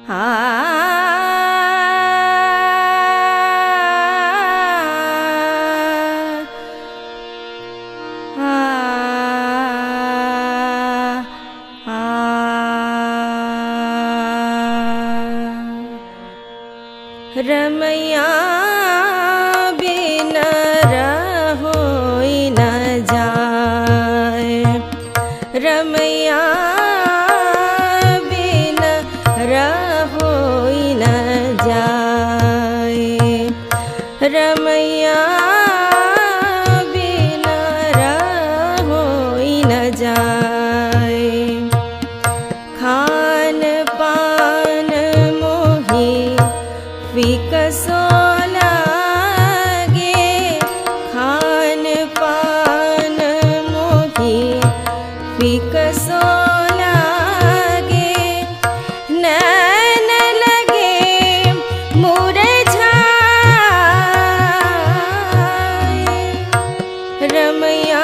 रमैया बिन रहोई न जाए, रमैया बिन रहोई न जाए, रमैया बिन रहोई न जाए। खान पान मोहि विकसो लागे, खान पान मोहि विकसो लागे, नैन लगे मुरझाए, रमैया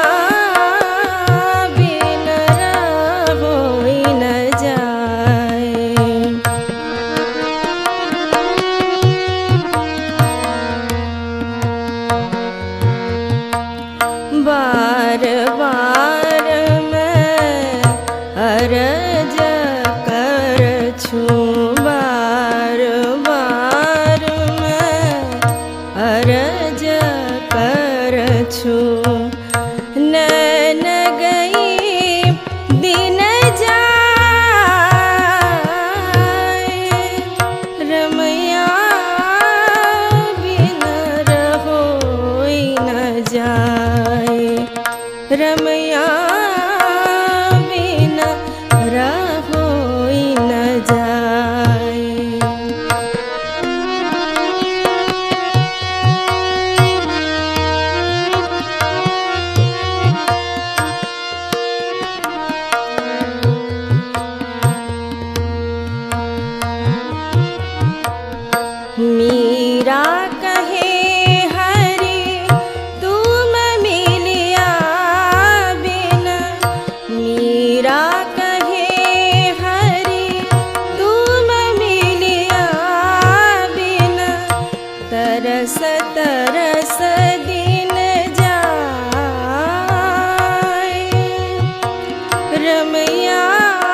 बिन रहोई न जाए। बार बार मैं अरज कर छूं, बार बार मैं अरज कर छूं, नैन गई दिन जाए, रमैया बिन रहोई न जाए, रमैया बिन रहोई न जाए। मीरा कहे हरि तुम मिलिया बिन, मीरा कहे हरि तुम मिलिया बिन, तरस तरस दिन जाए, रमैया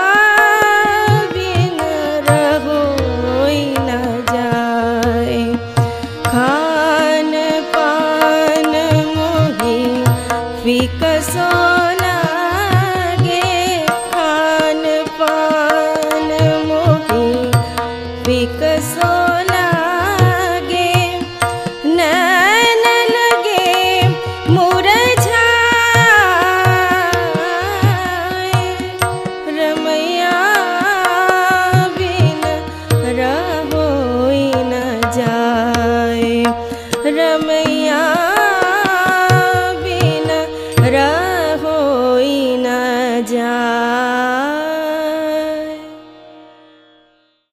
बिन रहोई न जाए। खान पान मोहि विकसो लागे, खान पान मोहि विकसो